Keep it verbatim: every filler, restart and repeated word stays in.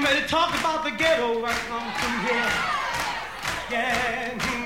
ready to talk about the ghetto right now from here. Yeah.